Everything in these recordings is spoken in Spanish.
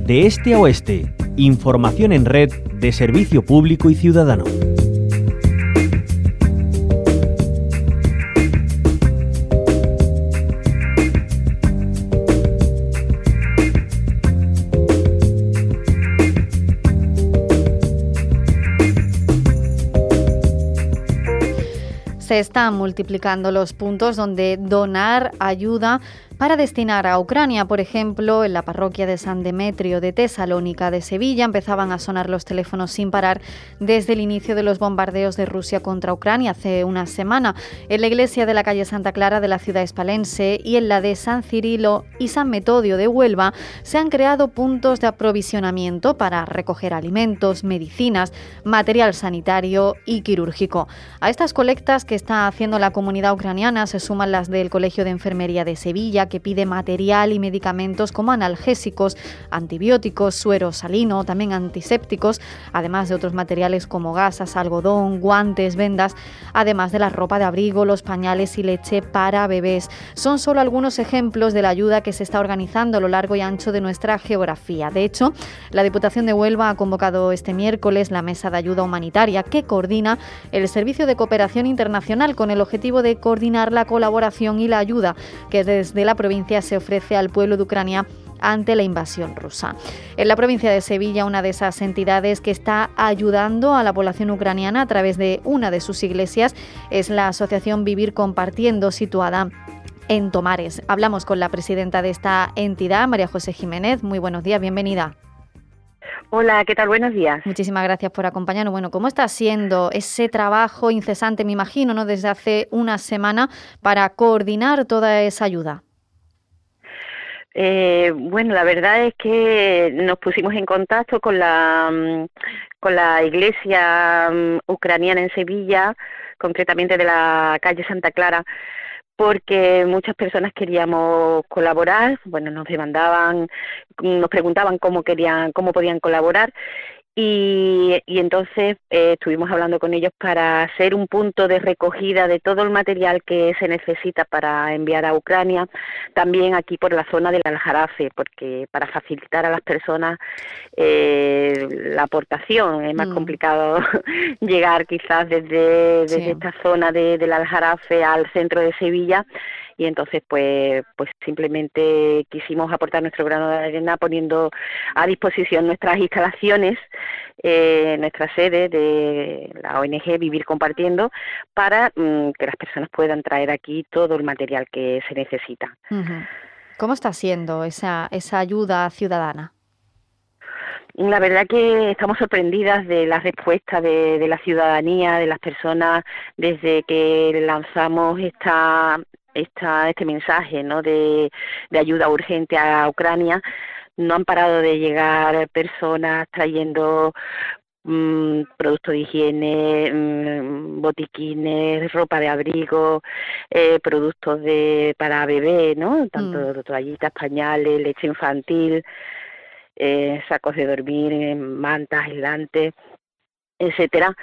De este a oeste, información en red de servicio público y ciudadano. Se están multiplicando los puntos donde donar ayuda para destinar a Ucrania. Por ejemplo, en la parroquia de San Demetrio de Tesalónica de Sevilla empezaban a sonar los teléfonos sin parar desde el inicio de los bombardeos de Rusia contra Ucrania hace una semana. En la iglesia de la calle Santa Clara de la ciudad hispalense y en la de San Cirilo y San Metodio de Huelva se han creado puntos de aprovisionamiento para recoger alimentos, medicinas, material sanitario y quirúrgico. A estas colectas que está haciendo la comunidad ucraniana se suman las del Colegio de Enfermería de Sevilla, que pide material y medicamentos como analgésicos, antibióticos, suero salino, también antisépticos, además de otros materiales como gasas, algodón, guantes, vendas, además de la ropa de abrigo, los pañales y leche para bebés. Son solo algunos ejemplos de la ayuda que se está organizando a lo largo y ancho de nuestra geografía. De hecho, la Diputación de Huelva ha convocado este miércoles la Mesa de Ayuda Humanitaria que coordina el Servicio de Cooperación Internacional con el objetivo de coordinar la colaboración y la ayuda que desde la provincia se ofrece al pueblo de Ucrania ante la invasión rusa. En la provincia de Sevilla, una de esas entidades que está ayudando a la población ucraniana a través de una de sus iglesias es la Asociación Vivir Compartiendo, situada en Tomares. Hablamos con la presidenta de esta entidad, María José Jiménez. Muy buenos días, bienvenida. Hola, ¿qué tal? Buenos días. Muchísimas gracias por acompañarnos. Bueno, ¿cómo está siendo ese trabajo incesante, me imagino, ¿no?, desde hace una semana para coordinar toda esa ayuda? Bueno, la verdad es que nos pusimos en contacto con la iglesia ucraniana en Sevilla, concretamente de la calle Santa Clara, porque muchas personas queríamos colaborar. Bueno, nos demandaban, nos preguntaban cómo podían colaborar. Y entonces estuvimos hablando con ellos para hacer un punto de recogida de todo el material que se necesita para enviar a Ucrania, también aquí por la zona del Aljarafe, porque para facilitar a las personas la aportación es más complicado llegar quizás desde esta zona del Aljarafe al centro de Sevilla. Y entonces pues simplemente quisimos aportar nuestro grano de arena poniendo a disposición nuestras instalaciones, nuestra sede de la ONG Vivir Compartiendo, para que las personas puedan traer aquí todo el material que se necesita. Uh-huh. ¿Cómo está siendo esa ayuda ciudadana? La verdad que estamos sorprendidas de la respuesta de la ciudadanía, de las personas, desde que lanzamos este mensaje, ¿no?, de ayuda urgente a Ucrania. No han parado de llegar personas trayendo productos de higiene, botiquines, ropa de abrigo, productos para bebé, ¿no?, tanto toallitas, pañales, leche infantil, sacos de dormir, mantas, aislantes, etcétera.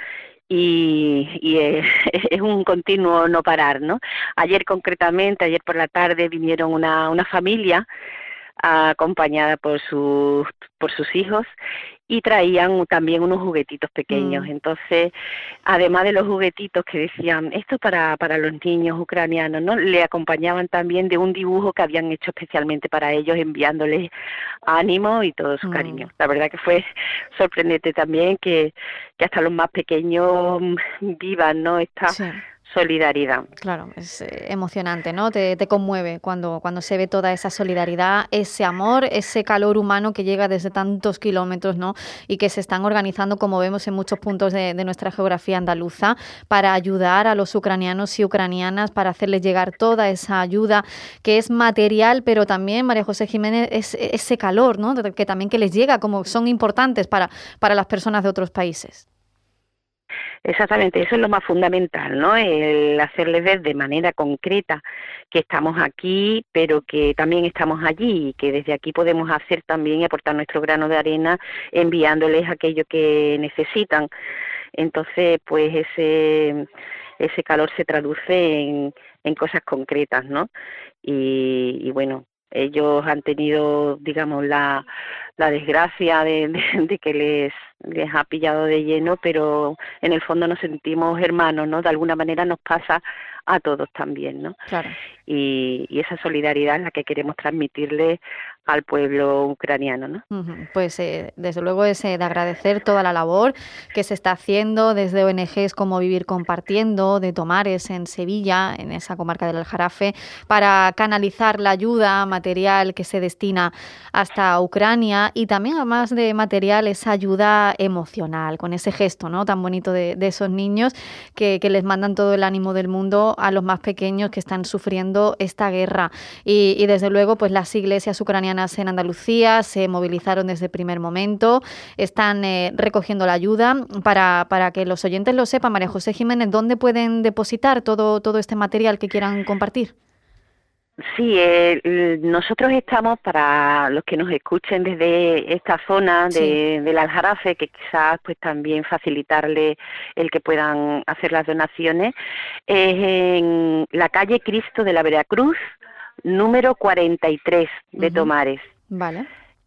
Y es un continuo no parar, ¿no? Ayer por la tarde vinieron una familia acompañada por sus hijos y traían también unos juguetitos pequeños. Entonces, además de los juguetitos que decían esto para los niños ucranianos, ¿no?, le acompañaban también de un dibujo que habían hecho especialmente para ellos, enviándoles ánimo y todo su cariño. La verdad que fue sorprendente también que hasta los más pequeños vivan, ¿no?, esta solidaridad. Claro, es emocionante, ¿no? Te conmueve cuando se ve toda esa solidaridad, ese amor, ese calor humano que llega desde tantos kilómetros, ¿no?, y que se están organizando, como vemos, en muchos puntos de nuestra geografía andaluza para ayudar a los ucranianos y ucranianas, para hacerles llegar toda esa ayuda que es material, pero también, María José Jiménez, es ese calor, ¿no?, que les llega, como son importantes para las personas de otros países. Exactamente, eso es lo más fundamental, ¿no?, el hacerles ver de manera concreta que estamos aquí, pero que también estamos allí, y que desde aquí podemos hacer también y aportar nuestro grano de arena enviándoles aquello que necesitan. Entonces, pues ese calor se traduce en cosas concretas, ¿no? Y bueno, ellos han tenido, digamos, la la desgracia de que les ha pillado de lleno, pero en el fondo nos sentimos hermanos, ¿no? De alguna manera nos pasa a todos también, ¿no? Claro. Y esa solidaridad es la que queremos transmitirle al pueblo ucraniano, ¿no? Pues desde luego es de agradecer toda la labor que se está haciendo desde ONGs como Vivir Compartiendo, de Tomares en Sevilla, en esa comarca del Aljarafe, para canalizar la ayuda material que se destina hasta Ucrania y también, además de material, esa ayuda emocional, con ese gesto, ¿no?, tan bonito de esos niños que les mandan todo el ánimo del mundo a los más pequeños que están sufriendo esta guerra. Y desde luego, pues las iglesias ucranianas en Andalucía se movilizaron desde el primer momento, están recogiendo la ayuda. Para que los oyentes lo sepan, María José Jiménez, ¿dónde pueden depositar todo este material que quieran compartir? Sí, nosotros estamos, para los que nos escuchen desde esta zona del Aljarafe, que quizás pues también facilitarle el que puedan hacer las donaciones, es en la calle Cristo de la Veracruz, número 43 de Tomares. Vale.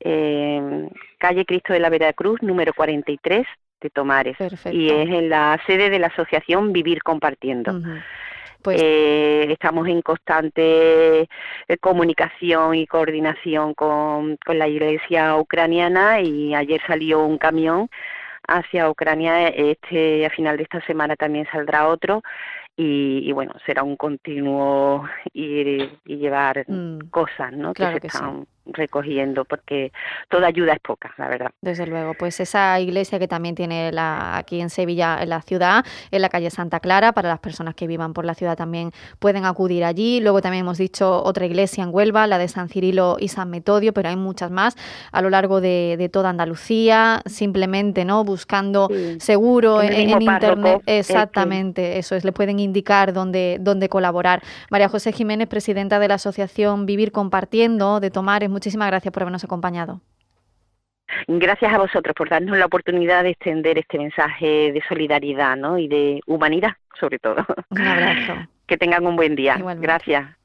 Calle Cristo de la Veracruz, número 43 de Tomares. Perfecto. Y es en la sede de la asociación Vivir Compartiendo. Pues estamos en constante comunicación y coordinación con la iglesia ucraniana, y ayer salió un camión hacia Ucrania, a final de esta semana también saldrá otro, y bueno, será un continuo ir y llevar cosas, ¿no? Claro que se están recogiendo, porque toda ayuda es poca, la verdad. Desde luego, pues esa iglesia que también tiene aquí en Sevilla, en la ciudad, en la calle Santa Clara, para las personas que vivan por la ciudad también pueden acudir allí. Luego también hemos dicho otra iglesia en Huelva, la de San Cirilo y San Metodio, pero hay muchas más a lo largo de toda Andalucía, simplemente, ¿no?, buscando seguro en internet. Exactamente, eso es, le pueden indicar dónde colaborar. María José Jiménez, presidenta de la asociación Vivir Compartiendo de Tomares, muchísimas gracias por habernos acompañado. Gracias a vosotros por darnos la oportunidad de extender este mensaje de solidaridad, ¿no?, y de humanidad, sobre todo. Un abrazo. Que tengan un buen día. Igualmente. Gracias.